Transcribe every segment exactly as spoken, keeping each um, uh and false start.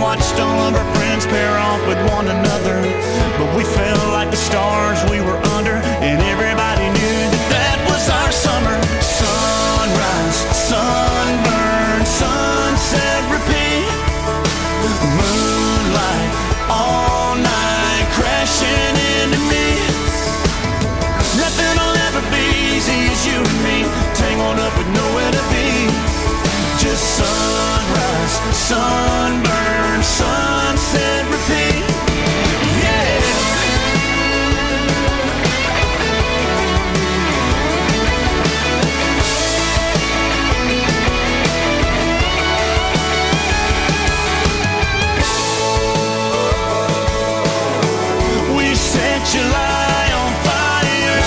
watched all of our friends pair off with one another, but we felt like the stars we were under, and everybody knew that that was our summer. Sunrise, sunburn, sunset, repeat. Moonlight all night crashing into me. Nothing will ever be easy as you and me, tangled up with nowhere to be. Just sunrise, sunburn, sunset, repeat. Yeah. We set July on fire.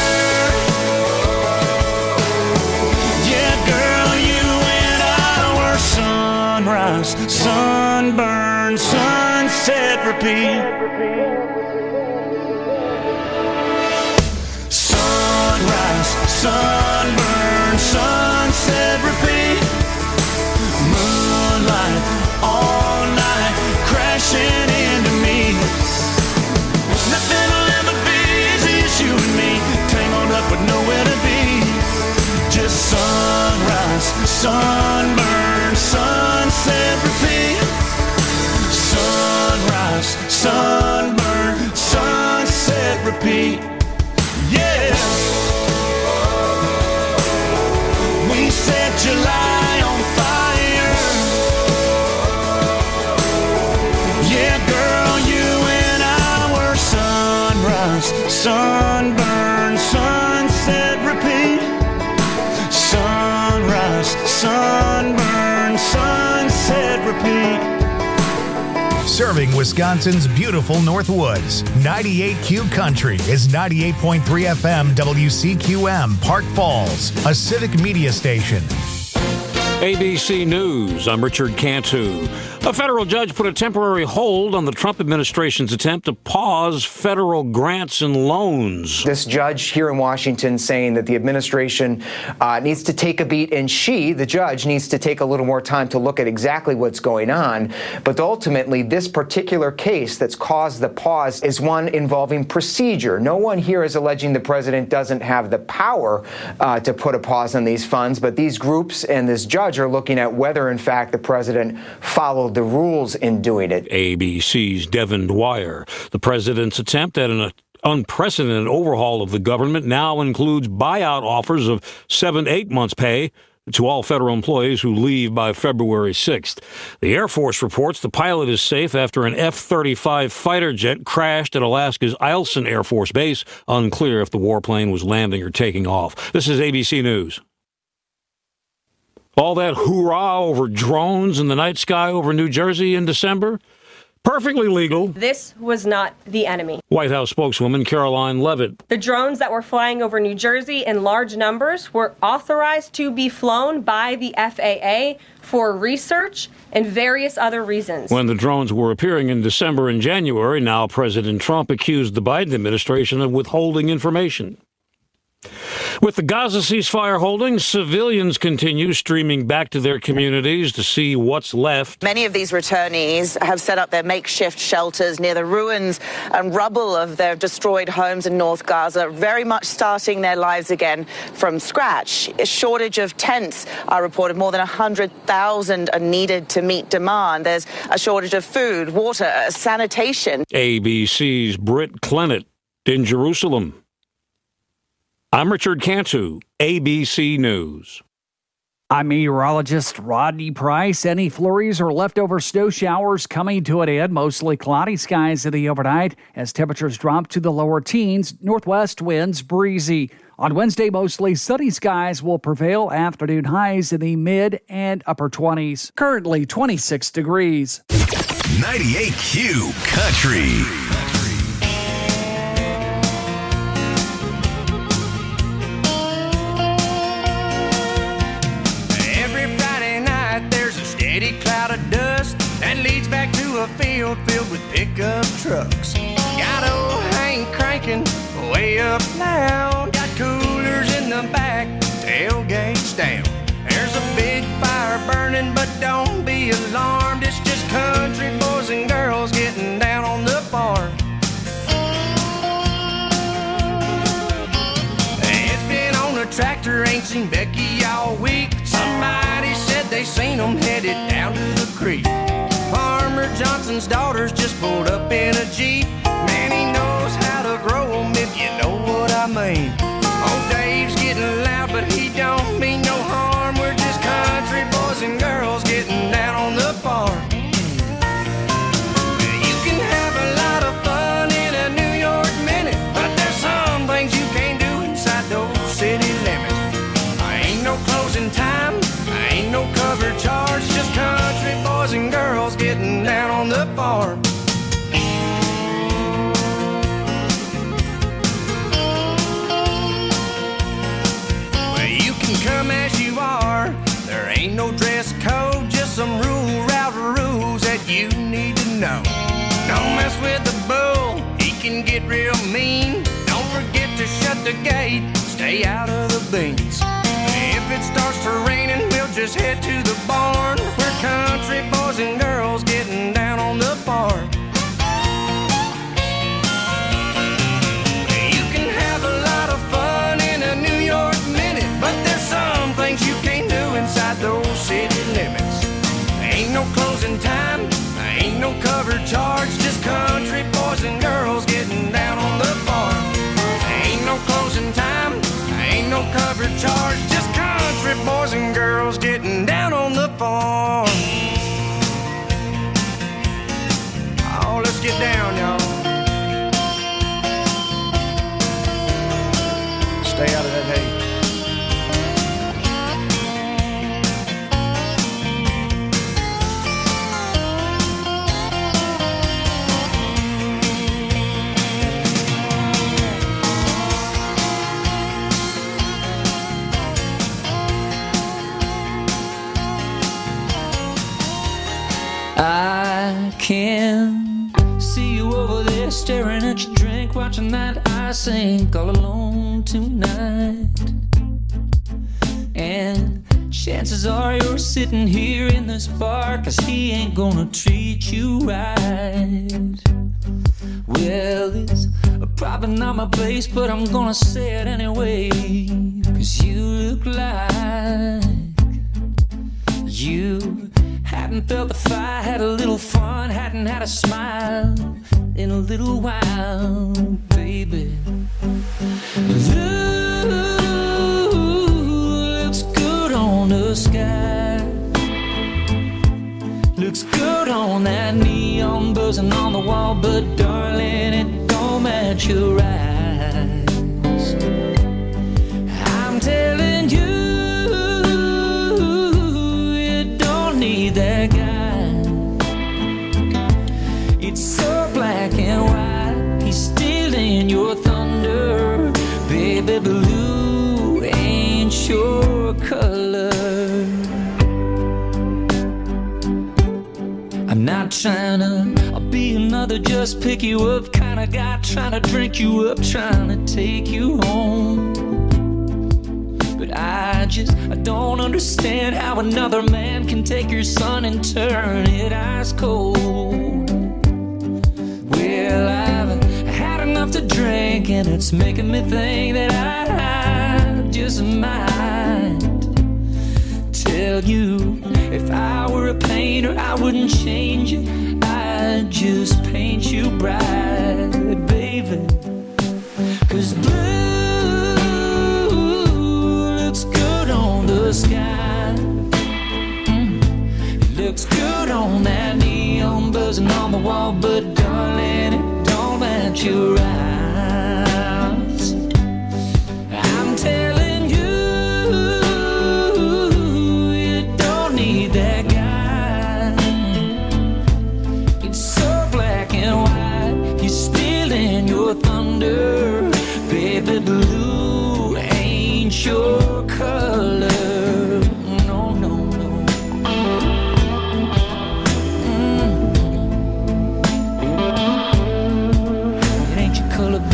Yeah, girl, you and I were sunrise, sunburn, sunset, repeat. Sunrise, sunburn, sunset, repeat. Moonlight all night crashing into me. Nothing will ever be easy as you and me, tangled up with nowhere to be. Just sunrise, sunburn, sunset, repeat. Sunrise, sunburn, sunset, repeat. Yeah. We set July on fire. Yeah, girl, you and I were sunrise, sunburn, sunset, repeat. Sunrise, sunburn, sunset, repeat. Serving Wisconsin's beautiful Northwoods. ninety-eight Q Country is ninety-eight point three F M W C Q M, Park Falls, a civic media station. A B C News, I'm Richard Cantu. A federal judge put a temporary hold on the Trump administration's attempt to pause federal grants and loans. This judge here in Washington saying that the administration uh, needs to take a beat, and she, the judge, needs to take a little more time to look at exactly what's going on. But ultimately, this particular case that's caused the pause is one involving procedure. No one here is alleging the president doesn't have the power uh, to put a pause on these funds, but these groups and this judge are looking at whether, in fact, the president followed the rules in doing it. A B C's Devin Dwyer. The president's attempt at an unprecedented overhaul of the government now includes buyout offers of seven to eight months' pay to all federal employees who leave by February sixth. The Air Force reports the pilot is safe after an F thirty-five fighter jet crashed at Alaska's Eielson Air Force Base. Unclear if the warplane was landing or taking off. This is A B C News. All that hoorah over drones in the night sky over New Jersey in December? Perfectly legal. This was not the enemy. White House spokeswoman Caroline Leavitt. The drones that were flying over New Jersey in large numbers were authorized to be flown by the F A A for research and various other reasons. When the drones were appearing in December and January, now President Trump accused the Biden administration of withholding information. With the Gaza ceasefire holding, civilians continue streaming back to their communities to see what's left. Many of these returnees have set up their makeshift shelters near the ruins and rubble of their destroyed homes in North Gaza, very much starting their lives again from scratch. A shortage of tents are reported. More than one hundred thousand are needed to meet demand. There's a shortage of food, water, sanitation. A B C's Britt Clennett in Jerusalem. I'm Richard Cantu, A B C News. I'm meteorologist Rodney Price. Any flurries or leftover snow showers coming to an end. Mostly cloudy skies in the overnight as temperatures drop to the lower teens. Northwest winds breezy. On Wednesday, mostly sunny skies will prevail. Afternoon highs in the mid and upper twenties. Currently twenty-six degrees. ninety-eight Q Country. Cloud of dust that leads back to a field filled with pickup trucks. Got old Hank cranking way up loud. Got coolers in the back, tailgates down. There's a big fire burning, but don't be alarmed. It's just country boys seen them headed down to the creek. Farmer Johnson's daughter's just pulled up in a Jeep. Man, he knows how to grow them, if you know what I mean. Old Dave's getting loud, but he don't mean no harm. We're just country boys and girls getting down on the farm. You can have a lot of fun in a New York minute, but there's some things you can't do inside those city limits. I ain't no closing time, I ain't no cover charge, just country boys and girls getting down on the farm. Well, you can come as you are, there ain't no dress code, just some rule route rules that you need to know. Don't mess with the bull, he can get real mean. Don't forget to shut the gate, stay out of the beans. If it starts to raining, we'll just head to the barn. We're country boys and girls getting down on the farm. You can have a lot of fun in a New York minute, but there's some things you can't do inside those city limits. Ain't no closing time, ain't no cover charge, just country boys and girls getting down on the farm. Ain't no closing time, ain't no cover charge, just country boys and girls getting down on the farm. Oh, let's get down, y'all. Stay out of that hay. I can see you over there staring at your drink, watching that ice sink all alone tonight. And chances are you're sitting here in this bar, 'cause he ain't gonna treat you right. Well, it's probably not my place, but I'm gonna say it anyway, 'cause you look like you hadn't felt the fire, had a little fun, hadn't had a smile in a little while, baby. Ooh, looks good on the sky, looks good on that neon buzzing on the wall, but darling, it don't match your eyes. I'm telling you, that guy, it's so black and white, he's stealing your thunder, baby. Blue ain't your color. I'm not trying to I'll be another just pick you up kind of guy, trying to drink you up, trying to take you home. But I just, I don't understand how another man can take your sun and turn it ice cold. Well, I've had enough to drink, and it's making me think that I just might tell you, if I were a painter, I wouldn't change it, I'd just paint you bright, baby. 'Cause blue the sky, mm. It looks good on that neon buzzing on the wall, but darling, it don't match your eyes. I'm telling you, you don't need that guy. It's so black and white, he's stealing your thunder, baby. Blue ain't your color. No, no, no. Mm. It ain't your color,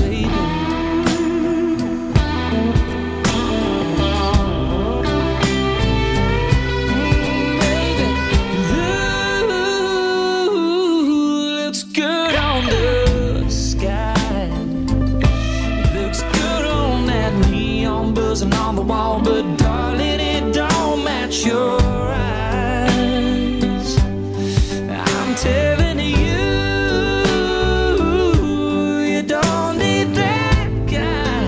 telling you, you don't need that guy.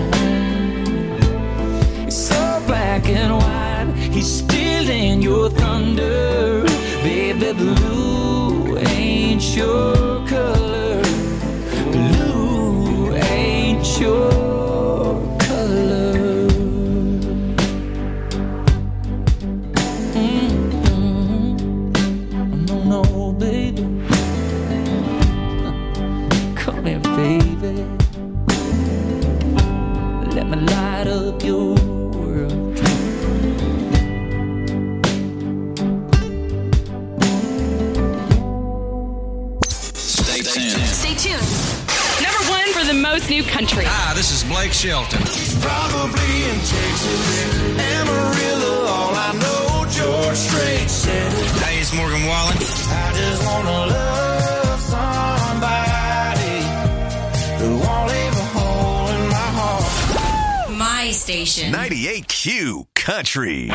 It's so black and white, he's stealing your thunder. Baby, blue ain't your color. Blue ain't your color. Mm-hmm. No, no, baby. Come here, baby. Let me light up your world. Stay tuned. Stay tuned. Number one for the most new country. Hi, this is Blake Shelton. Probably in Texas, Amarillo, all I know, George Strait said. Hey, it's Morgan Wallen. I just wanna love somebody who won't leave a hole in my heart. My station. ninety-eight Q Country.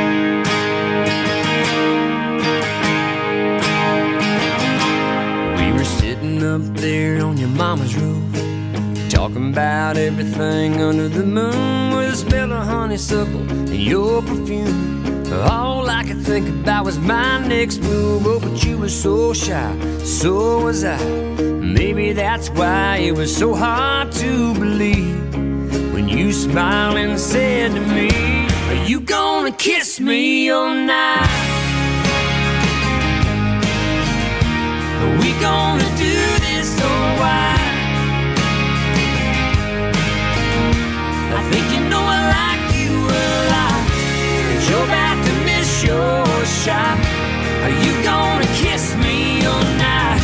We were sitting up there on your mama's roof, talking about everything under the moon, with a smell of honeysuckle and your perfume. All I could think about was my next move. Oh, but you were so shy, so was I. Maybe that's why it was so hard to believe when you smiled and said to me, are you gonna kiss me all night? Are we gonna do this or why? I think you know I like you a lot, but you're about to miss your shot. Are you gonna kiss me all night?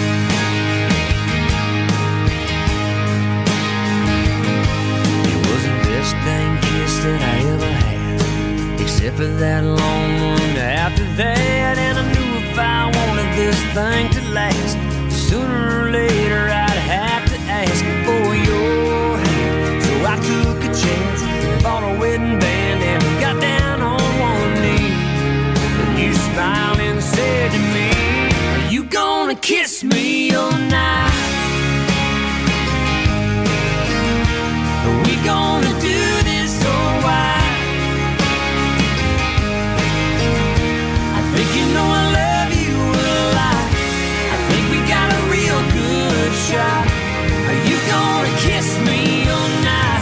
It was the best dang kiss that I ever had, except for that long one after that. And I knew if I wanted this thing to last, sooner or later I'd have to ask for your hand. So I took a chance, bought a wedding band, and got down on one knee. And you smiled and said to me, are you gonna kiss me all night? Are we gonna do this or why? I think you know I love you a lot. I think we got a real good shot. Are you gonna kiss me all night?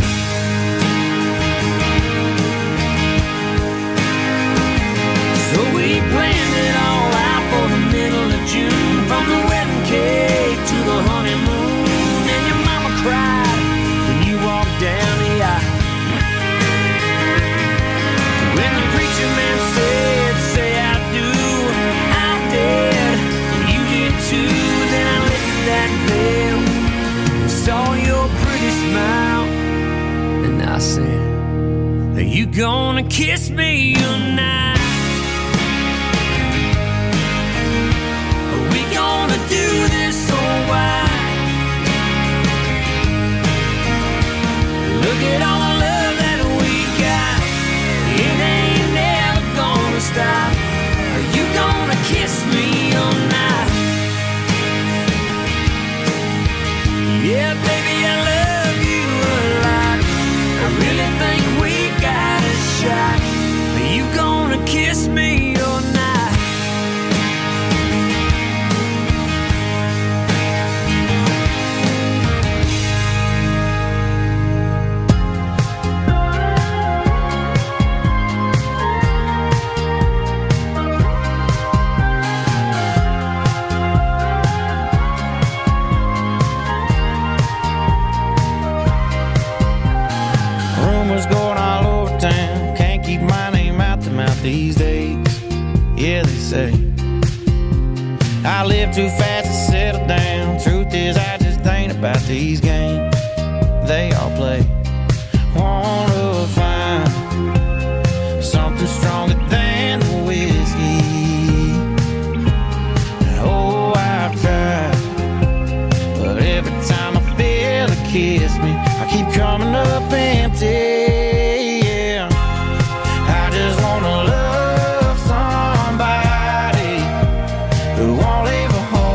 So we planned it all out for the middle of June, from the wedding cake to the honeymoon. And your mama cried when you walked down the aisle. When the preacher man said, say I do, I did, and you did too. Then I lifted that veil, saw your pretty smile, and I said, are you gonna kiss me tonight? Are we gonna do this or why? Look at all the love that we got, it ain't never gonna stop. Are you gonna kiss me all night? Yeah, baby, I love you a lot. I really think we got a shot. Are you gonna kiss me all night? Rumors going all over town, can't keep my name out the mouth these days. Yeah, they say I live too fast to settle down. Truth is, I just ain't about these games they all play. Wanna find something stronger than the whiskey. Oh, I've tried, but every time I feel a kiss me, I keep coming up empty. Yeah, I just wanna love somebody who won't leave a hole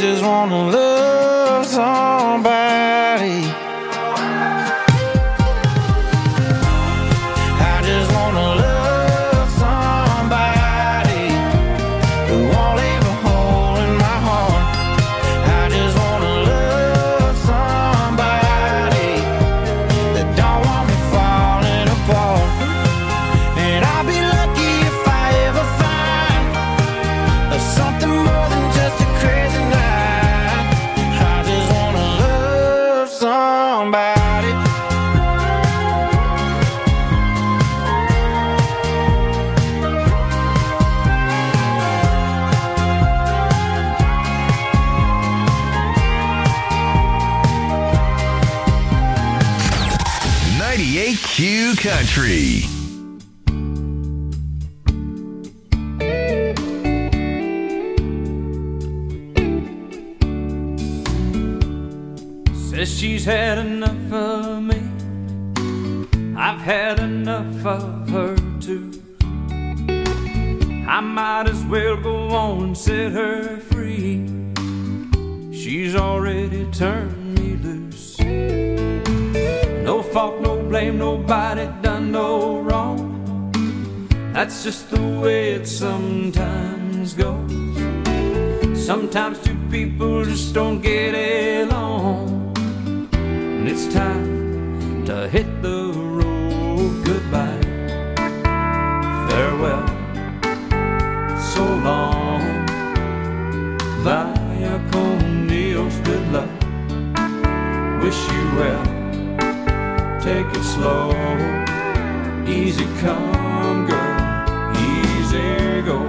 just wanna love somebody. I just wanna love somebody who won't leave a hole in my heart. I just wanna love somebody that don't want me falling apart. And I'll be lucky if I ever find something more than just a crazy night. I just wanna love somebody. ninety-eight Q Country. Says she's had enough of me. I've had enough of her too. I might as well go on and set her free. She's already turned me loose. No fault, no blame, nobody done no wrong. That's just the way it sometimes goes. Sometimes two people just don't get along. And it's time to hit the road. Goodbye, farewell, so long. Vaya con Dios, good luck. Wish you well. Take it slow. Easy come, girl. Easy go.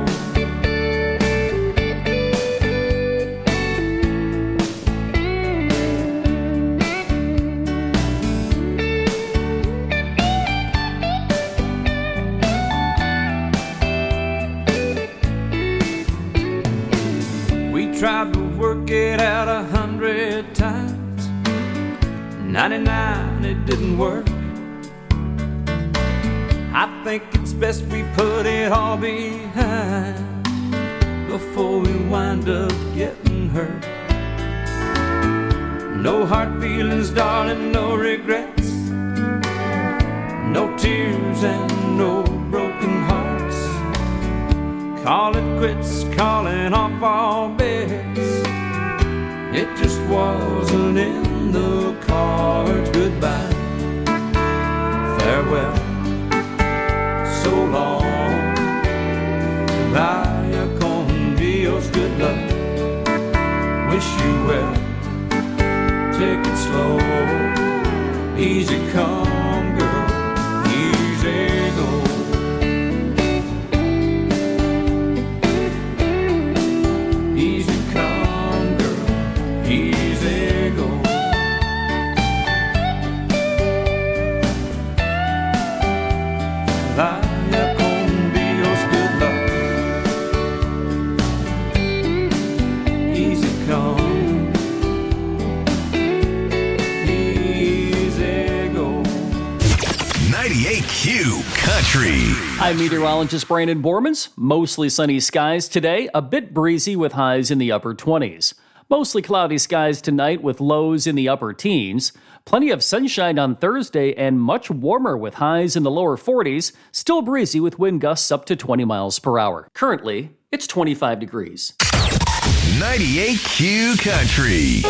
Tried to work it out a hundred times. ninety-nine, it didn't work. I think it's best we put it all behind before we wind up getting hurt. No hard feelings, darling, no regrets. No tears and no broken hearts. Call it quits, calling off all bets. It just wasn't in the cards. Goodbye, farewell, so long. Vaya con Dios, good luck. Wish you well. Take it slow. Easy come, girl. Easy go. Vaya con Dios, good luck. Easy come, easy go. ninety-eight Q Country. I'm meteorologist Brandon Bormans. Mostly sunny skies today, a bit breezy with highs in the upper twenties. Mostly cloudy skies tonight with lows in the upper teens. Plenty of sunshine on Thursday and much warmer with highs in the lower forties. Still breezy with wind gusts up to twenty miles per hour. Currently, it's twenty-five degrees. ninety-eight Q Country.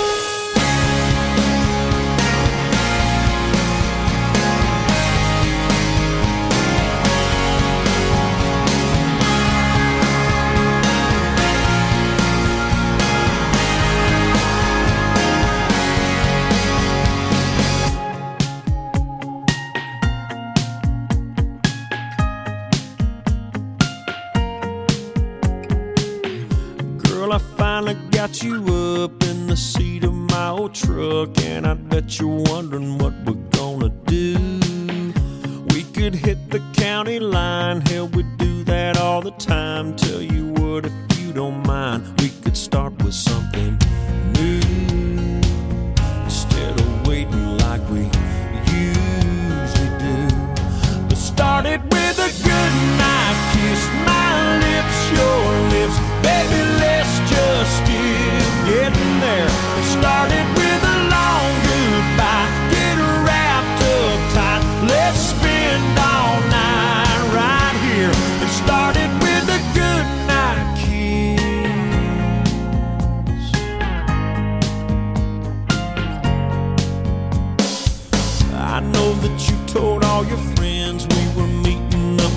I finally got you up in the seat of my old truck, and I bet you're wondering what we're gonna do. We could hit the county line, hell, we do that all the time. Tell you what, if you don't mind, we could start with something new instead of waiting like we usually do. Let's start it with a good night kiss, my lips, your lips, baby, let's just get getting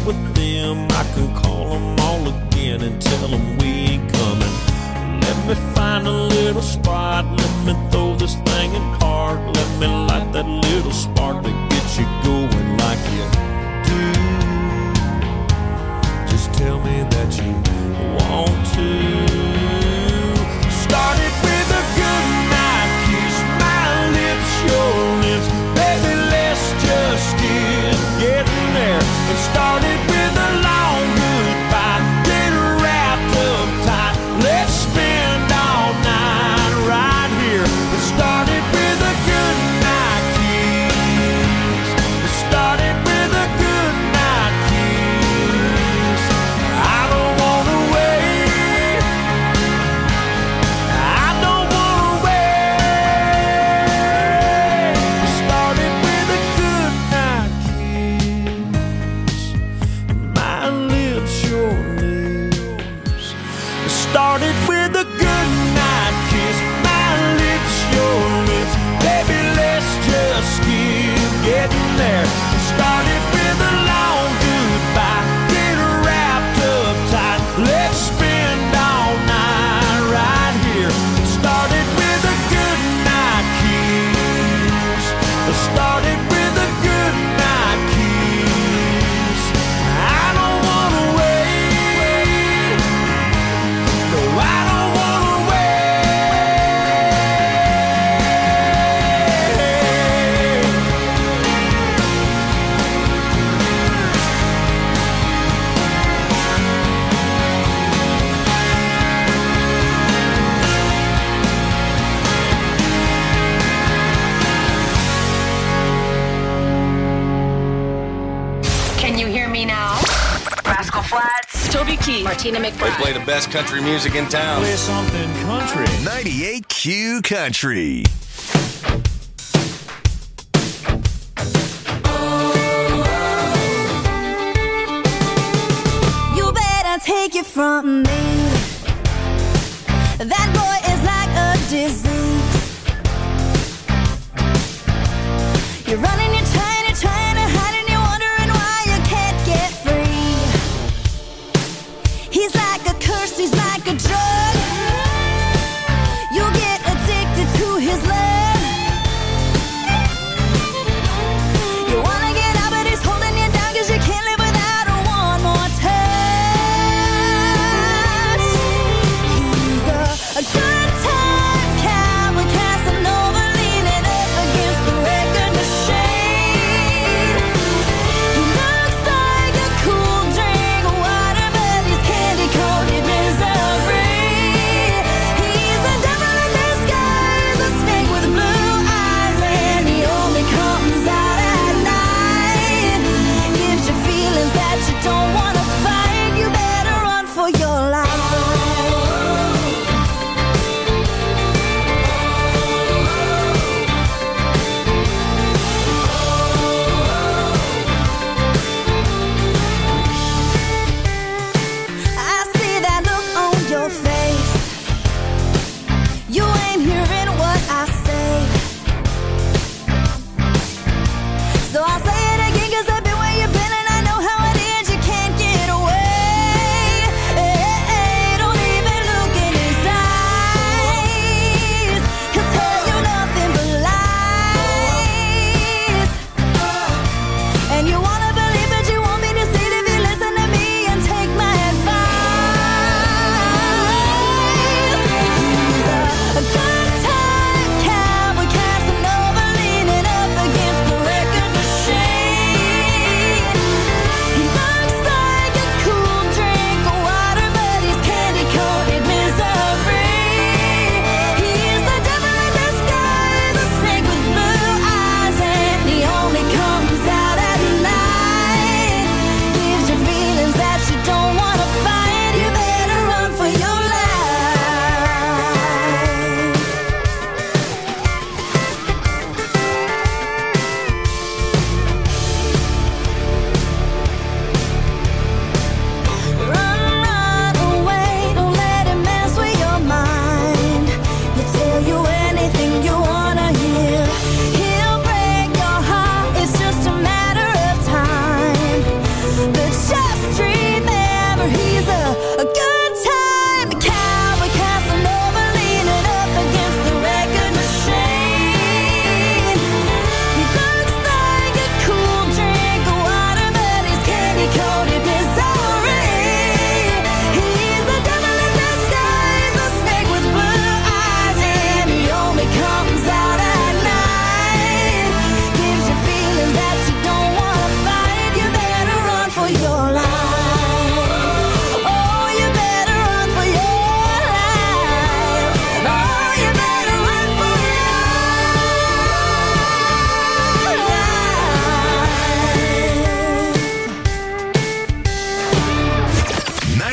with them, I could call them all again and tell them we ain't coming. Let me find a little spot, let me throw this thing in park. Let me light that little spark to get you going like you do. Just tell me that you want to. Started with a good night kiss, my lips, your lips. Baby, let's just get getting there. And started with a long goodbye, get wrapped up tight. Let's spend all night right here. It started with a good night kiss. It started with a good night kiss. I don't wanna wait. I don't wanna wait. It started with a good night kiss. My lips, your lips. It started with a good night kiss. My lips, your lips. Baby, let's just keep getting there. It started with a long goodbye, get wrapped up tight. Let's spend all night right here. It started with a good night kiss. It started with a good night kiss. I don't wanna wait. No, I don't wanna Can you hear me now? Rascal Flatts, Toby Keith, Martina They McBride. play the best country music in town. Play something country. ninety-eight Q Country. You better take it from me. That boy is like a disease. You're running, you're trying, you're trying to hide, and you're wondering why you can't get free. He's like a curse, he's like a drug. You get addicted to his love. You wanna get out, but he's holding you down, 'cause you can't live without a one more touch. He's a, a good time cowboy, Casanova, leaning up against the record machine.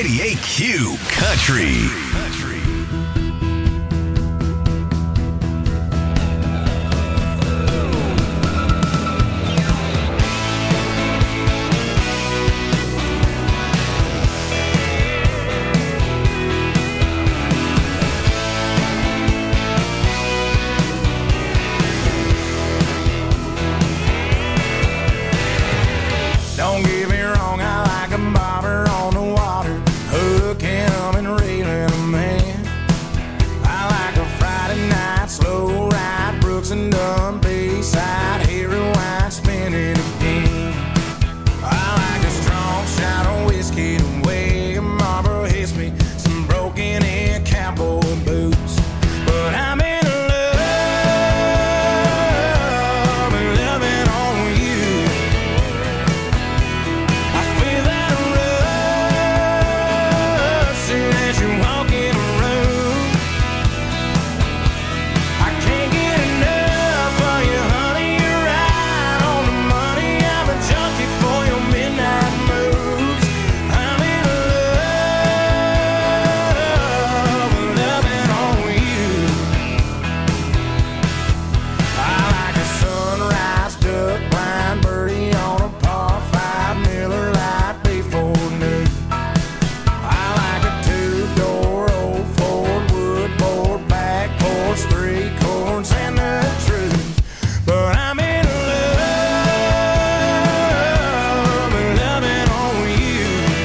ninety-eight Q Country. Don't get me wrong, I like a bobber on the water, hooking 'em and reeling 'em in. I like a Friday night slow ride, Brooks and Dunn Bayside, Harry White spinning again. I like a strong shot of whiskey to way a Marlboro hits me, some broken in cowboy boots. But I'm in love and loving on you. I feel that rush soon as you walk in a room. I can't get enough of you, honey. You're right on the money. I'm a junkie for your midnight moves. I'm in love and loving on you. I like a sunrise duck blind birdie on a par five Miller Lite before noon. I like a two-door old Ford wood board back porch, three chords and the truth. But I'm in love and loving on you.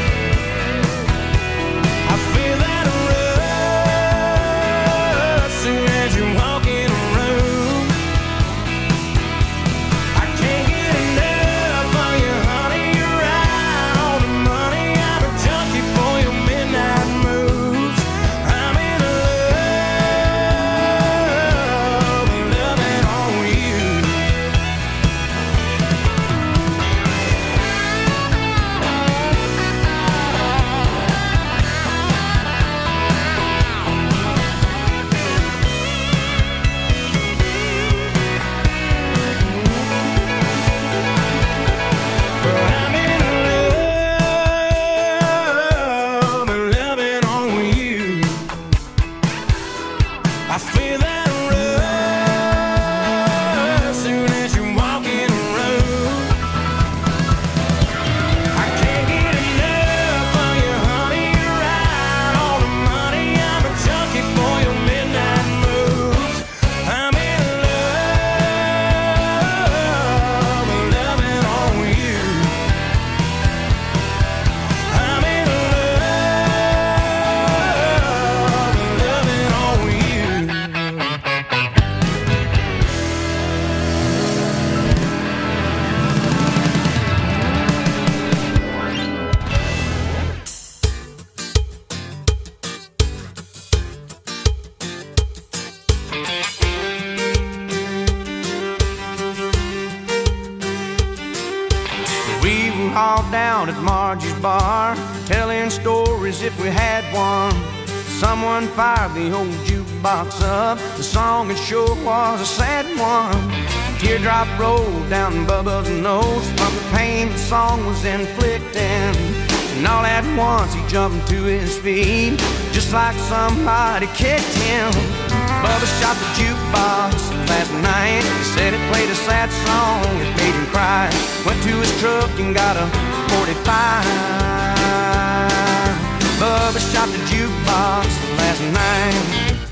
I feel that rush soon as you walk in a room. I can't get enough of you, honey. You're right on the money. I'm a junkie for your midnight moves. I'm in love and loving on you. But I'm in love and loving on you. I feel that rush soon as you walk in a room. I can't get enough of you, honey. You're right on the money. I'm a junkie for your midnight moves. I'm in love and loving on you. I'm in love and loving on you. We were all down at Margie's bar, telling stories if we had one. Someone fired the old jukebox up. The song it sure was a sad one. A teardrop rolled down Bubba's nose from the pain the song was inflicting. And all at once he jumped to his feet, just like somebody kicked him. Bubba shot the jukebox last night. He said it played a sad song, it made him cry. Went to his truck and got a forty-five. Bubba shot the jukebox last night.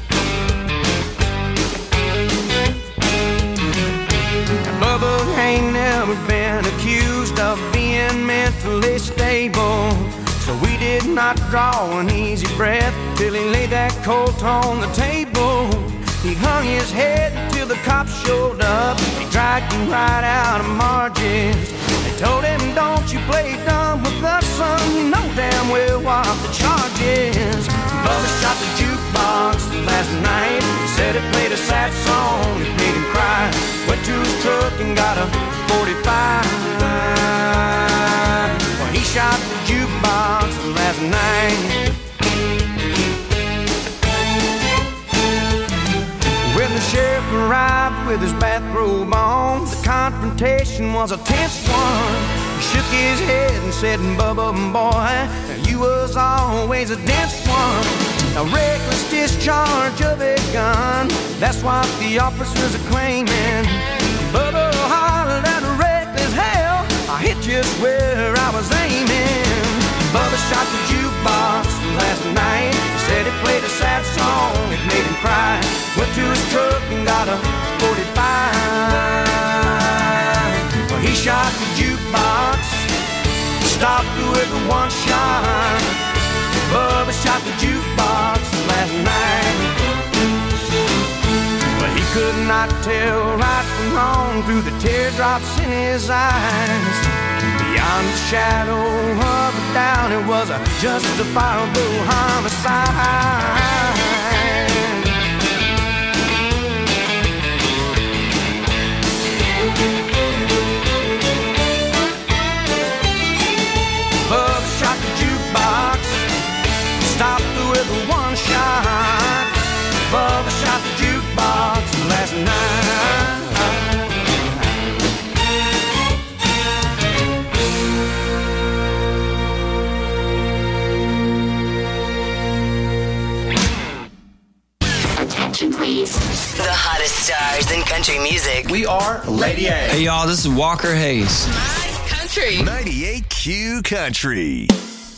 Now, Bubba ain't never been accused of being mentally stable, so we did not draw an easy breath till he laid that colt on the table. He hung his head till the cops showed up. He dragged him right out of Margie's. They told him, don't you play dumb with us, son. You know damn well what the charge is. Bubba shot the jukebox last night. He said it played a sad song, it made him cry. Went to his truck and got a forty-five. Well, he shot the jukebox last night. When the sheriff arrived with his bathrobe on, the confrontation was a tense one. shook his head and said, Bubba, boy, you was always a dense one. A reckless discharge of a gun, that's what the officers are claiming. Bubba hollered at a reckless hell, I hit just where I was aiming. Bubba shot the jukebox last night. He said it played a sad song, it made him cry. Went to his truck and got a forty-five. Well, he shot the jukebox, stopped with a one shot. Bubba shot the jukebox last night. But he could not tell right from wrong through the teardrops in his eyes. Beyond the shadow of a doubt, it was a justifiable homicide. Bubba shot the jukebox, stopped with a one shot. Bubba shot the jukebox last night. Attention, please. The hottest stars in country music. We are Lady A. Hey, y'all, this is Walker Hayes. Country. ninety-eight Q Country.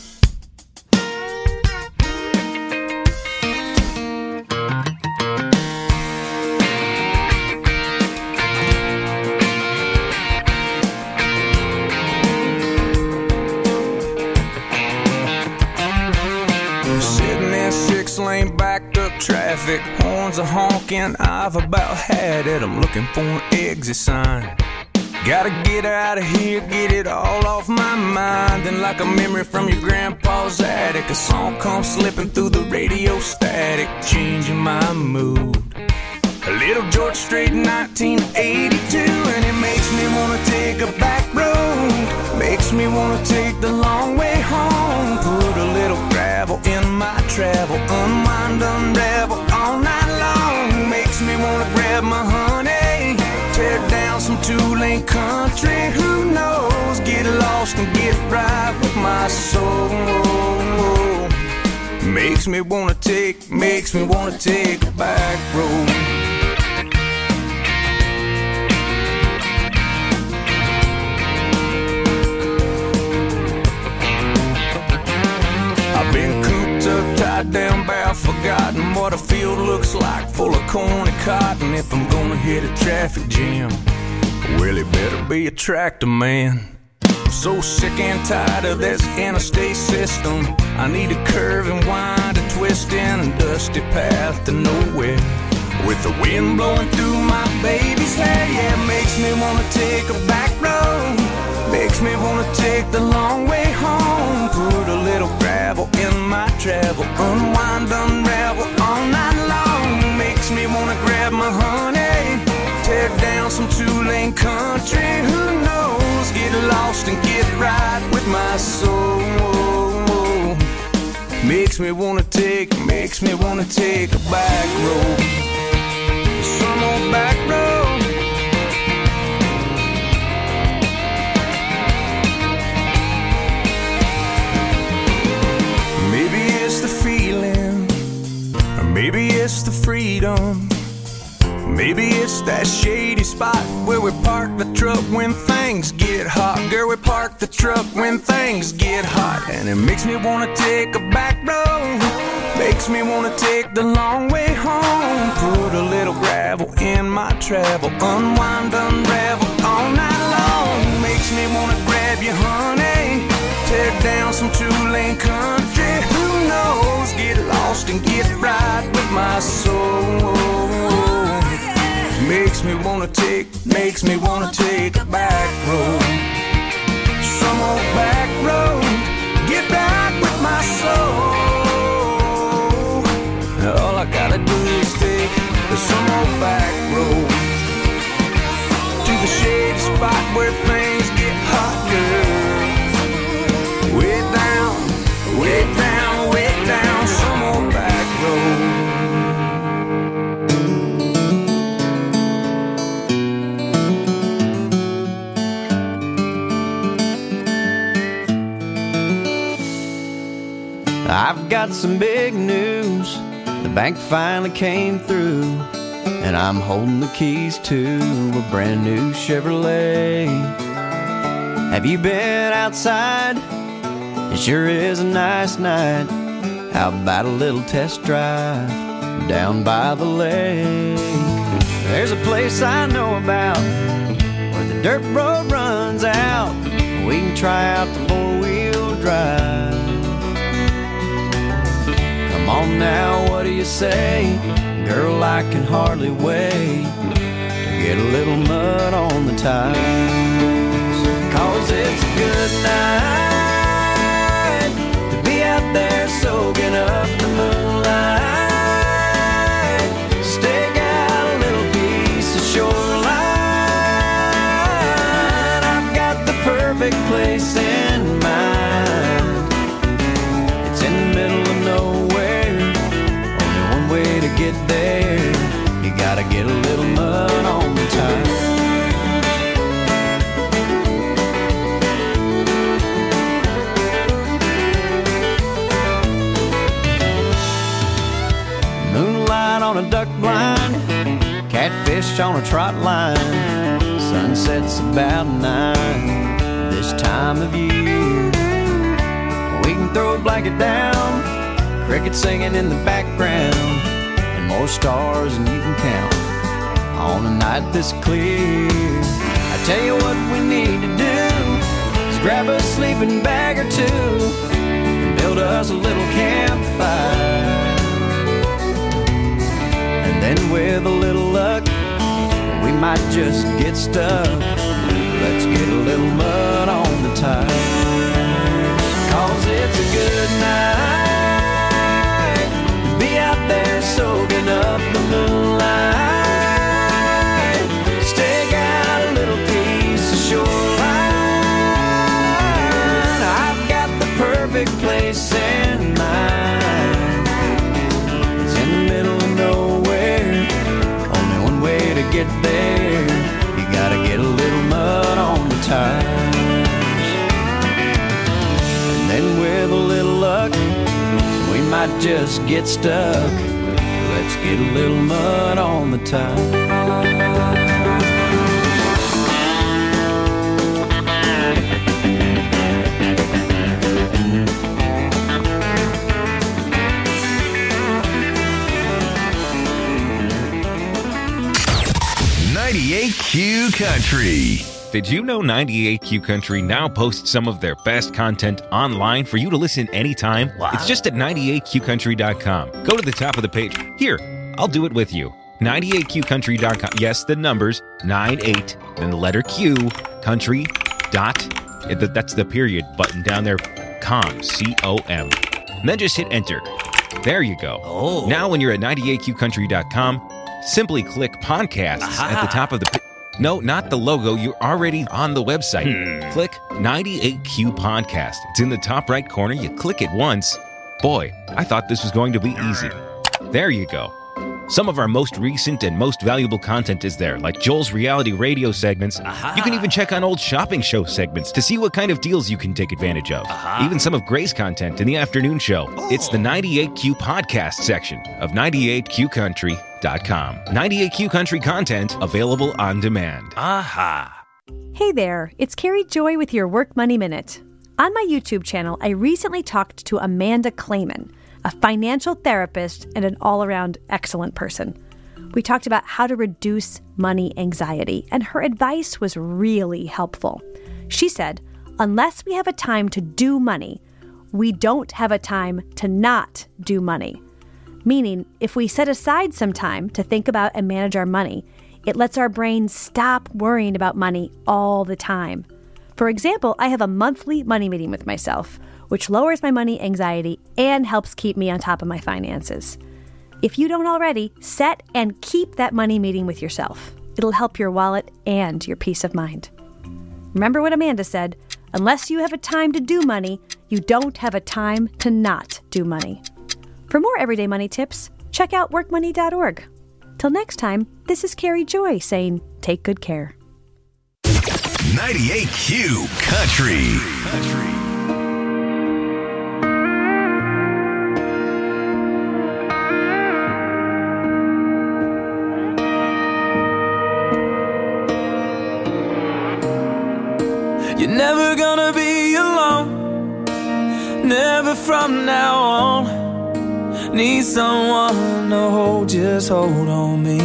Sitting in six lane backed up traffic, horns are honking, I've about had it. I'm looking for an exit sign. Gotta get out of here, get it all off my mind. Then like a memory from your grandpa's attic, a song comes slipping through the radio static, changing my mood. A little George Strait nineteen eighty-two, and it makes me wanna take a back road. Makes me wanna take the long way home. Put a little gravel in my travel, unwind, unravel all night long. Makes me wanna grab my honey, tear down some two-lane country. Who knows? Get lost and get right with my soul. Makes me wanna take, makes me wanna take a back road. I've been cooped up, tied down, bow, forgotten what a field looks like, full of corn and cotton. If I'm gonna hit a traffic jam, well, it better be a tractor man. I'm so sick and tired of this interstate system. I need a curve and wind, a twist in a dusty path to nowhere, with the wind blowing through my baby's hair. Yeah, it makes me wanna take a back road. Makes me wanna take the long way home. Put a little gravel in my travel, unwind, unravel all night long. Makes me wanna grab my honey, tear down some two-lane country. Who knows? Get lost and get right with my soul. Makes me wanna take, makes me wanna take a back road. Some old back road. Maybe it's the feeling, or maybe it's the freedom. Maybe it's that shady spot where we park the truck when things get hot. Girl, we park the truck when things get hot. And it makes me wanna take a back road. Makes me wanna take the long way home. Put a little gravel in my travel, unwind, unravel all night long. Makes me wanna grab you, honey, tear down some two-lane country. Who knows? Get lost and get right with my soul. Makes me wanna take, makes me wanna take a back road. Some old back road, get back with my soul. All I gotta do is take some old back road to the shady spot where things get hot, girl. Way down, way down, way down, some old back road. I've got some big news. The bank finally came through, and I'm holding the keys to a brand new Chevrolet. Have you been outside? It sure is a nice night. How about a little test drive down by the lake? There's a place I know about where the dirt road runs out. We can try out the four-wheel drive. Come on now, what do you say? Girl, I can hardly wait to get a little mud on the tires. Cause it's a good night to be out there soaking up the moonlight. Stake out a little piece of shoreline. I've got the perfect place in mind. It's in the middle of nowhere. Only one way to get there. You gotta get a little mud on the tires. Moonlight on a duck blind, catfish on a trot line. Sunset's about nine this time of year. We can throw a blanket down, crickets singing in the background, and more stars than you can count on a night this clear. I tell you what we need to do is grab a sleeping bag or two and build us a little campfire. And then with a little luck, we might just get stuck. Let's get a little mud on the tires. Cause it's a good night to be out there soaking up the moonlight. Stake out a little piece of shoreline. I've got the perfect place in mind. It's in the middle of nowhere. Only one way to get there. You gotta get a little mud on the tires. And then with a little luck, we might just get stuck. Let's get a little mud on the tires. ninety-eight Q Country. Did you know ninety-eight Q Country now posts some of their best content online for you to listen anytime? Wow. It's just at ninety-eight q country dot com. Go to the top of the page. Here, I'll do it with you. ninety-eight q country dot com. Yes, the numbers, ninety-eight, then the letter Q, country, dot, that's the period button down there, com, C O M. And then just hit enter. There you go. Oh. Now when you're at ninety-eight q country dot com, simply click podcasts Aha. at the top of the page. No, not the logo. You're already on the website. Hmm. Click ninety-eight Q Podcast. It's in the top right corner. You click it once. Boy, I thought this was going to be easy. There you go. Some of our most recent and most valuable content is there, like Joel's reality radio segments. Aha. You can even check on old shopping show segments to see what kind of deals you can take advantage of. Aha. Even some of Gray's content in the afternoon show. Oh. It's the ninety-eight Q Podcast section of ninety-eight q country dot com. ninety-eight Q Country content available on demand. Aha! Hey there, it's Carrie Joy with your Work Money Minute. On my YouTube channel, I recently talked to Amanda Clayman, a financial therapist and an all-around excellent person. We talked about how to reduce money anxiety, and her advice was really helpful. She said, unless we have a time to do money, we don't have a time to not do money. Meaning, if we set aside some time to think about and manage our money, it lets our brain stop worrying about money all the time. For example, I have a monthly money meeting with myself, which lowers my money anxiety and helps keep me on top of my finances. If you don't already, set and keep that money meeting with yourself. It'll help your wallet and your peace of mind. Remember what Amanda said, unless you have a time to do money, you don't have a time to not do money. For more everyday money tips, check out work money dot org. Till next time, this is Carrie Joy saying, take good care. ninety-eight Q Country. Country. Never from now on. Need someone to hold, just hold on me.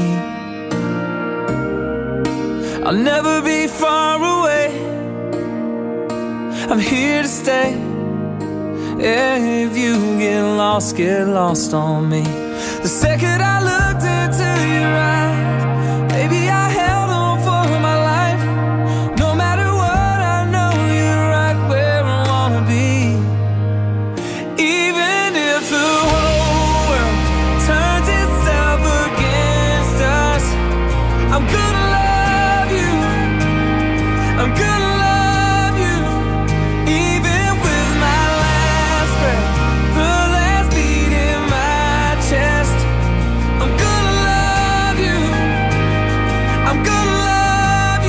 I'll never be far away. I'm here to stay. Yeah, if you get lost, get lost on me. The second I looked into your eyes, baby, I held on for my life. No matter what, I know you're right where I wanna be. Even if the whole world turns itself against us, I'm gonna love you. I'm gonna love you. Even with my last breath, the last beat in my chest, I'm gonna love you. I'm gonna love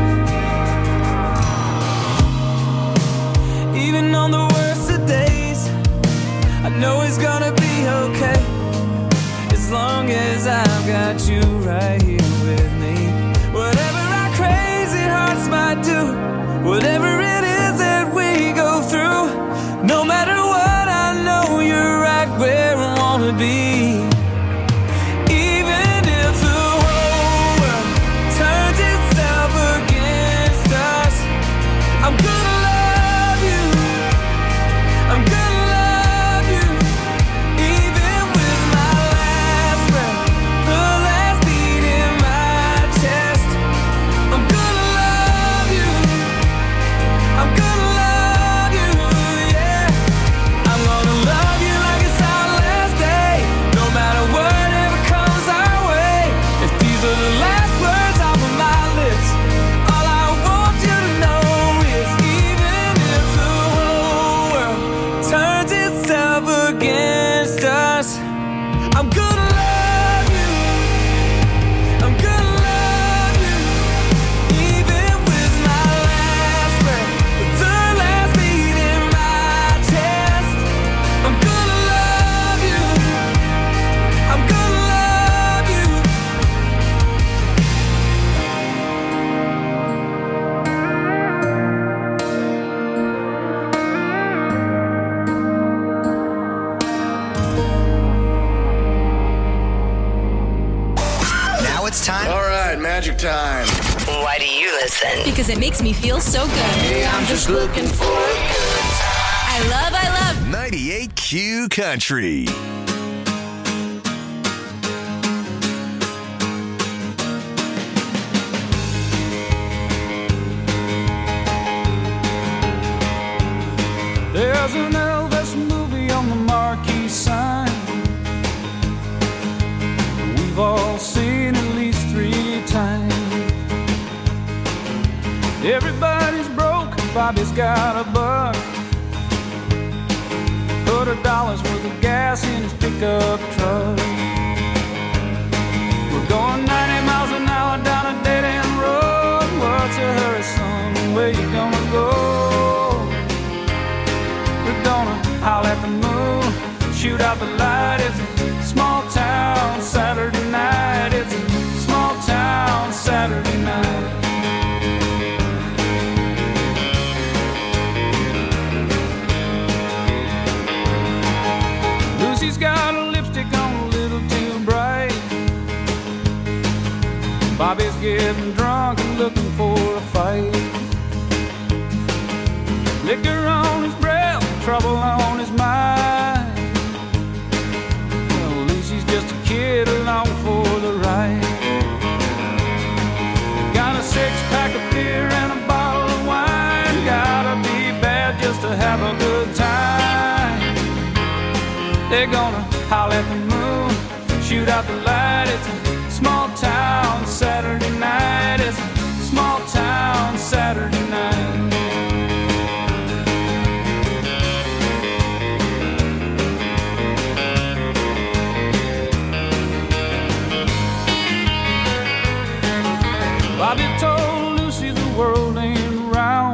you. Even on the worst of days, I know it's gonna be okay, as long as I've got you right here with me. Whatever our crazy hearts might do, whatever it is that we go through, no matter what, I know you're right where I wanna be. Even if the whole world turns itself against us, I'm gonna love you. I'm gonna love you. Even with my last breath, the last beat in my chest, I'm gonna love you. I'm gonna love you, yeah. I'm gonna love you like it's our last day, no matter whatever comes our way. If these are the last words off of my lips, all I want you to know is even if the whole world turns itself against us, I'm gonna love you. I'm gonna love you. Even with my last breath, the last beat in my chest, I'm gonna love you. I'm gonna love you. Now it's time. All right, magic time. Why do you listen? Because it makes me feel so good. Hey, I'm just looking for a good time. I love, I love. ninety-eight Q Country. There's an Elvis movie on the marquee sign. We've all seen at least three times. Everybody's broke, Bobby's got a buck. Put a dollar's worth of gas in his pickup truck. We're going ninety miles an hour down a dead-end road. What's a hurry, son? Where you gonna go? We're gonna howl at the moon, shoot out the light. It's a small town Saturday night. It's a small town Saturday night. Lucy's got a lipstick on a little too bright. Bobby's getting drunk and looking for a fight. Liquor on his breath, trouble on his mind. Well, Lucy's just a kid along for the ride. Got a six-pack of beer and a bottle of wine. Gotta be bad just to have a good time. They're gonna howl at the moon, shoot out the light. It's a small town Saturday night. It's a small town Saturday night. Bobby told Lucy the world ain't round.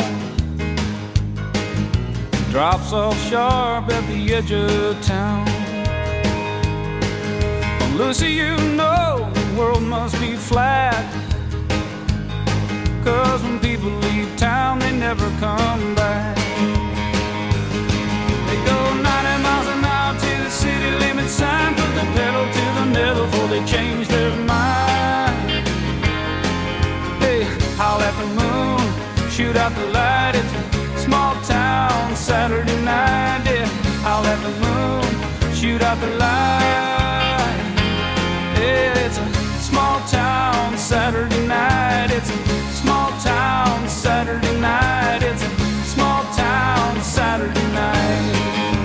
Drops off sharp at the edge of town. Well, Lucy, you know the world must be flat. 'Cause when people leave town, they never come back. They go out the light. It's a small town Saturday night. Yeah, I'll let the moon shoot out the light. Yeah, it's a small town Saturday night. It's a small town Saturday night. It's a small town Saturday night.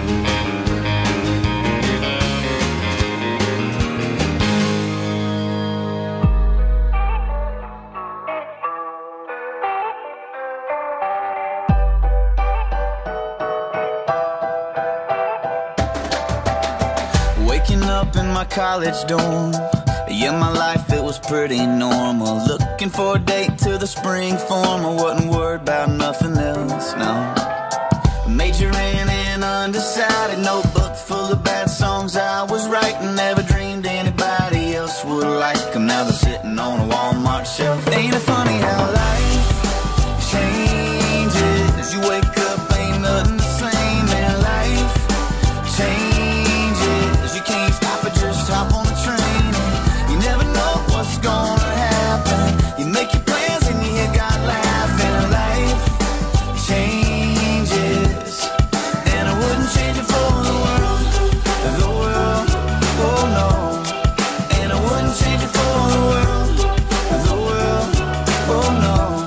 Waking up in my college dorm. Yeah, my life, it was pretty normal. Looking for a date to the spring form. I wasn't worried about nothing else, no. Majoring in undecided, notebook full of bad songs I was writing. Never dreamed anybody else would like them. Now they're sitting on a Walmart shelf. Ain't it funny how life changes? You wake up, ain't nothing the same. And life changes. You can't stop it, just hop on the train. You never know what's gonna happen. You make your plans and you hear God laughing. Life changes, and I wouldn't change it for the world, the world, oh no. And I wouldn't change it for the world, the world, oh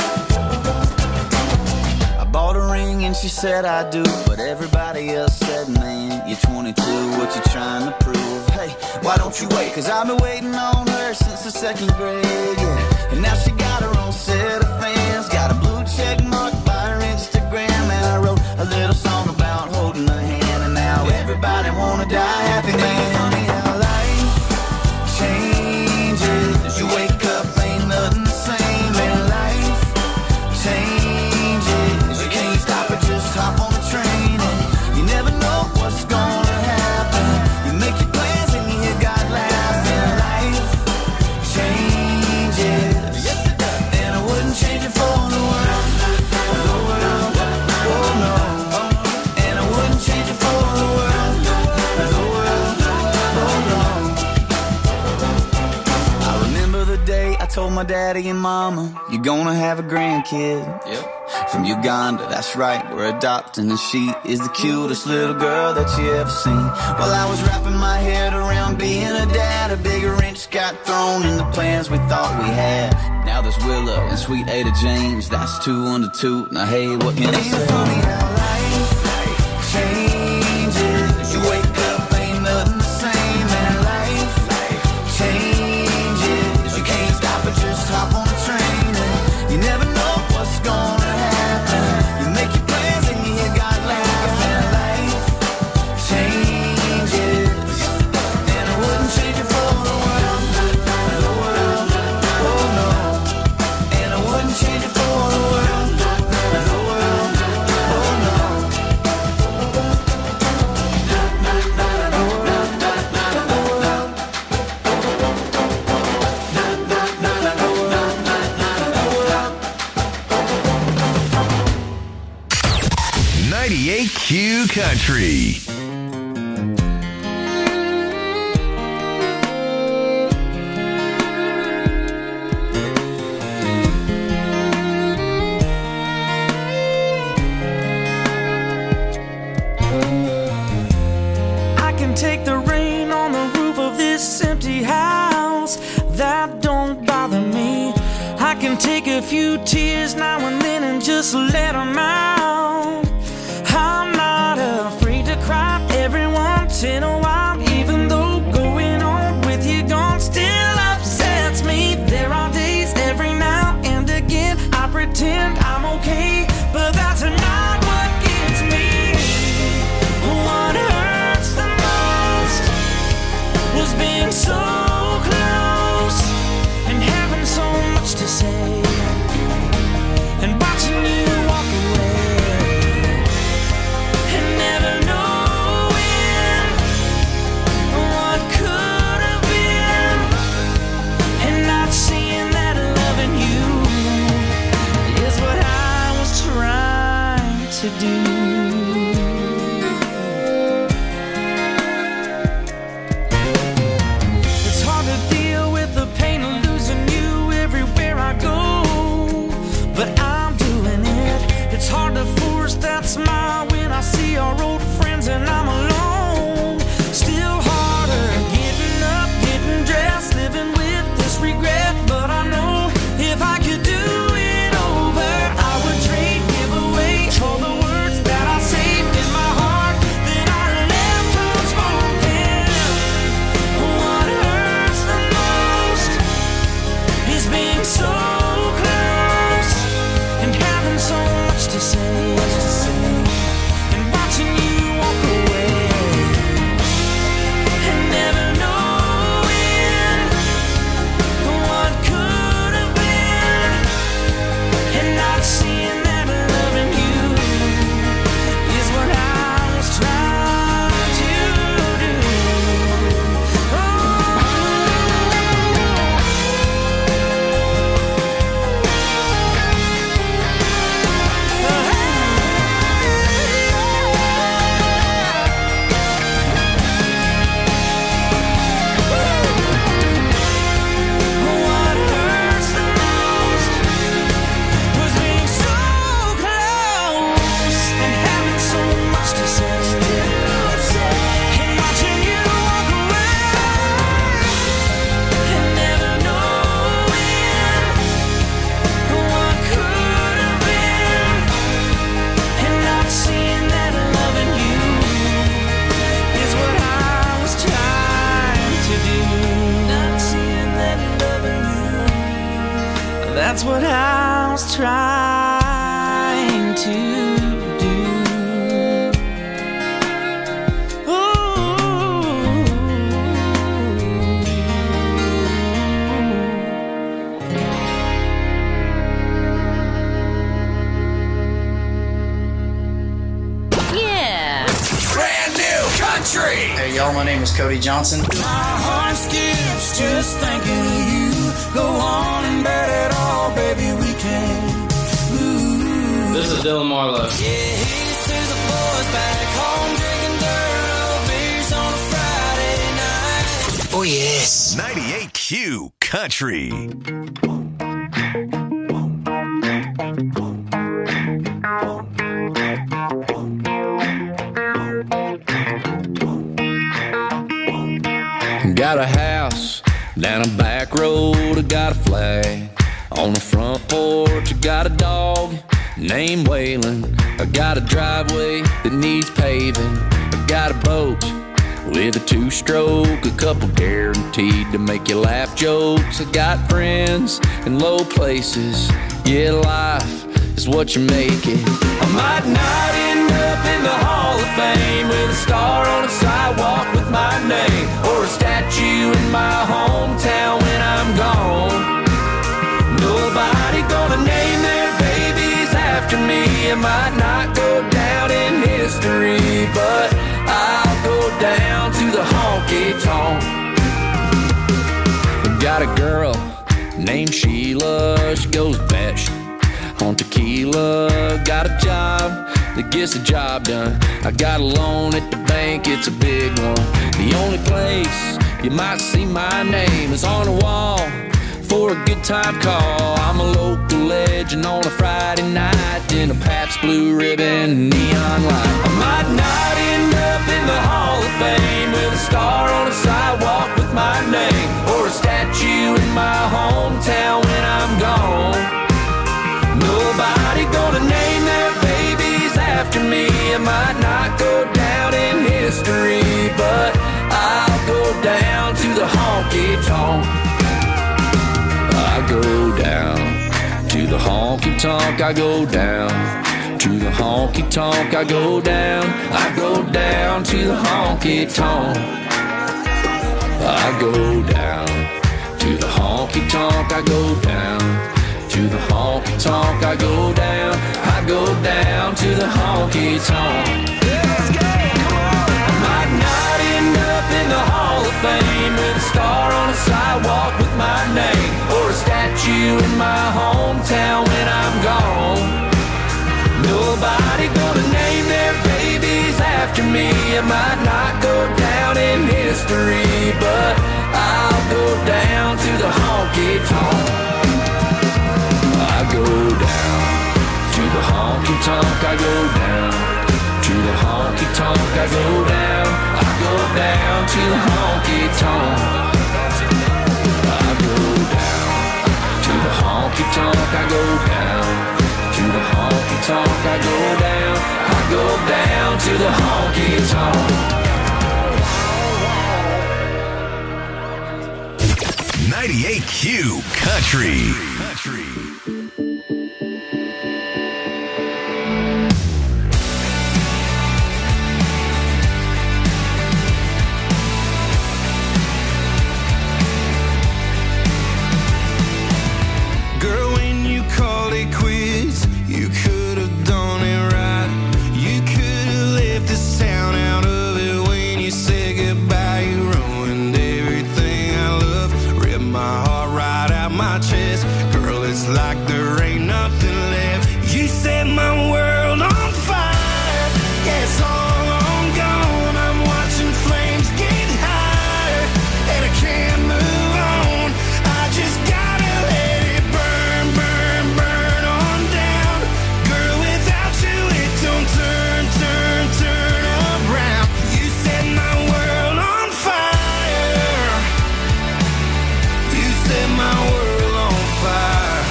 no. I bought a ring and she said I do, but everybody else said, man, you're twenty-two, what you trying to prove? Hey, why don't you wait? Cause I've been waiting on her since the second grade, yeah. And now she got her own set of fans. Got a blue check mark by her Instagram. And I wrote a little song about holding her hand. And now everybody wanna die happy, man. Funny how life changes. You wake up, ain't nothing the same. And life changes. You can't stop it, just hop on the train. And you never know what's gonna happen. You make your plans and you hear God laughing. Life changes, and I wouldn't change it for the world, the world, oh no. And I wouldn't change it for the world, the world, oh no. I remember the day I told my daddy and mama, you're gonna have a grandkid. Yep. From Uganda, that's right, we're adopting. And she is the cutest little girl that you ever seen. While I was wrapping my head around being a dad, a big wrench got thrown in the plans we thought we had. Now there's Willow and sweet Ada James, that's two under two. Now hey, what can I say? Ain't it funny how life changes? You wake up, ain't nothing the same. And life changes. You can't stop it, just hop on the train. And you never know what's gonna happen. You make your plans and you hear God laughing. Life changes, and I wouldn't change it for the world, the world, oh no. And I wouldn't change it for the world, the world, oh no. ninety-eight Q Country. I can take the rain on the roof of this empty house. That don't bother me. I can take a few tears now and then and just let them out. I'm not afraid to cry every once in a while, even though going on with you gone still upsets me. There are days every now and again I pretend I'm okay, but that's not what gets me. What hurts the most was being so close and having so much to say and watching you walk away and never knowing that's what I was trying to do. Ooh. Yeah. Brand new country. Hey y'all, my name is Cody Johnson. My heart skips just thinking of you. Go on and bet it all, baby, we can. Ooh. This is Dylan Marlowe. Yeah, here's to the boys back home drinking dirt beers on a Friday night. Oh, yes. ninety-eight Q Country. Got a house down a back road, I got a flag on the front porch. I got a dog named Waylon. I got a driveway that needs paving. I got a boat with a two-stroke, a couple guaranteed to make you laugh jokes. I got friends in low places. Yeah, life is what you make it. I might not end up in the Hall of Fame with a star on a sidewalk with my name, or a statue in my hometown when I'm gone. Nobody gonna name their babies after me. It might not go down in history, but I'll go down to the honky-tonk. Got a girl named Sheila, she goes best on tequila. Got a job that gets the job done. I got a loan at the bank, it's a big one. The only place you might see my name is on the wall for a good time call. I'm a local legend on a Friday night in a Pabst Blue Ribbon neon light. I might not end up in the Hall of Fame with a star on a sidewalk with my name, or a statue in my hometown when I'm gone. Nobody gonna name their babies after me. It might not go down in history, but I'll go down to the honky-tonk. I go down to the honky-tonk. I go down to the honky-tonk. I go down. I go down to the honky-tonk. I go down to the honky-tonk. I go down to the honky-tonk. I go down. I go down to the honky-tonk. Let's go, come on. I might not end up in the Hall of Fame with a star on a sidewalk with my name, or a statue in my hometown when I'm gone. Nobody gonna name their babies after me. It might not go down in history, but I'll go down to the honky-tonk. I go down to the honky-tonk. I go down to the honky-tonk. I go down. I go down to the honky-tonk. I go down to the honky-tonk. I go down to the honky-tonk. I go down. I go down to the honky-tonk. ninety-eight Q Country. Country. You could have done it right. You could have left this town out of it when you said goodbye. You ruined everything I love, ripped my heart right out my chest. Girl, it's like there ain't nothing left. You set my world on fire. Yeah, it's all on gone. I'm watching flames get higher, and I can't move on. I just gotta let it burn, burn, burn on down. Girl, without you it don't turn, turn, turn around. You set my world on fire. You set my world on fire.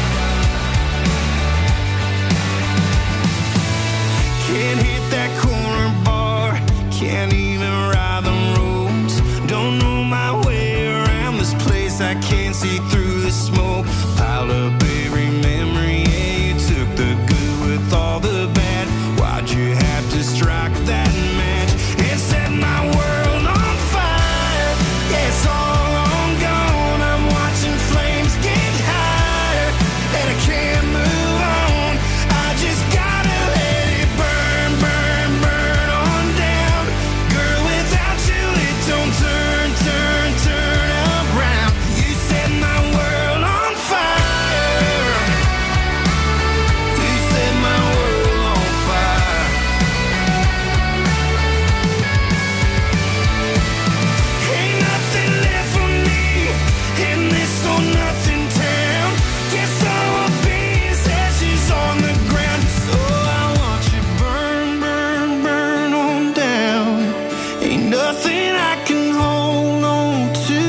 Can't hit that corner bar, can't even ride the roads. Don't know my way around this place, I can't see through the smoke. Piled up in nothing I can hold.